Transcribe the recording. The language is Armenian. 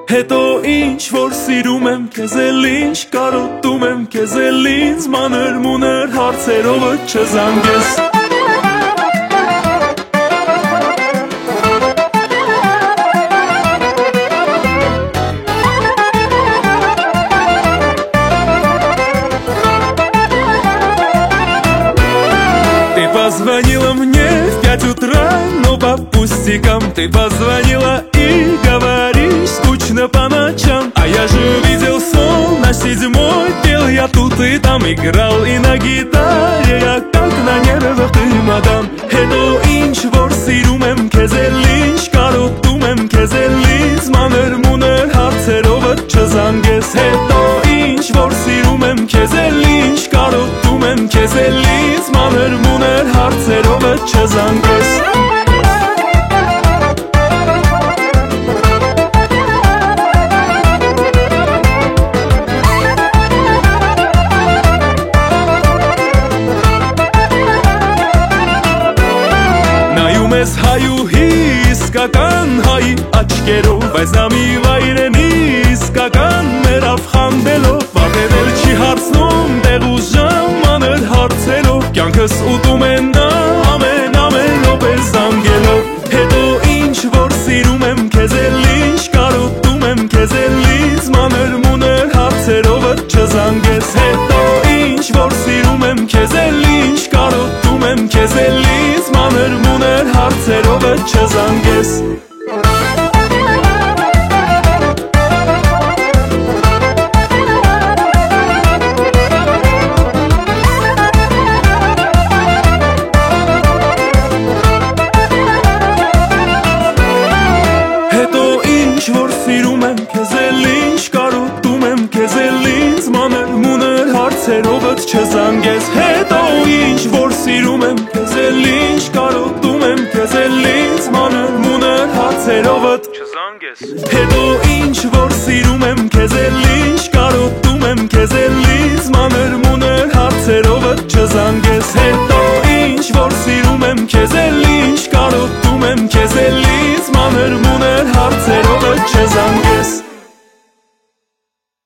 Հետո ինչ որ սիրում եմ քեզ էլ ինչ կարոտում եմ քեզ էլ ինձ մանր մուներ հարցերով չզանգես Ты позвонила мне в 5 утра, но по пустякам Ты позвонила и говоришь скучно по ночам А я же видел сон на 7-й Пел я тут и там, играл и на гитаре Я как на нервах ты, мадам Հետո ինչ որ սիրում եմ քեզ էլ ինչ կարոտում եմ քեզ էլ ինձ մանր մուներ հարցերով չզանգես Հետո ինչ որ սիրում եմ քեզ էլ ինչ կարոտում եմ քեզ էլ ինձ մանր մուներ հարցերով չզանգես Ես հայուհի իսկական հայի աչկերով Բայց նա մի վայրենի իսկական մերավ խանդելով Վատենել չի հարցնում տեղ ու ժամ մանր հարցերով Կյանքս ուտում են նա ամեն րոպե զանգելով Հետո ինչ որ սիրում եմ քեզ էլ ինչ կարոտում եմ քեզ էլ ինձ մանր մուներ հարցերով չզանգես Հետո ինչ որ սիրում եմ քեզ էլ ինչ կարոտում եմ քեզ էլ ինձ մանր մուներ հարցերով չզանգես Հետո ինչ որ սիրում եմ քեզ էլ ինչ կարոտում եմ քեզ էլ ինձ մանր մուներ հարցերով չզանգես Հետո ինչ որ սիրում եմ քեզ էլ ինչ կարոտում եմ քեզ էլ ինձ մանր մուներ հարցերով չզանգես Հետո ինչ որ սիրում եմ քեզ էլ ինչ կարոտում եմ քեզ էլ ինձ մանր մուներ հարցերով չզանգես Հետո ինչ որ սիրում եմ քեզ էլ ինչ կարոտում եմ քեզ էլ ինձ մանր մուներ հարցերով չզանգես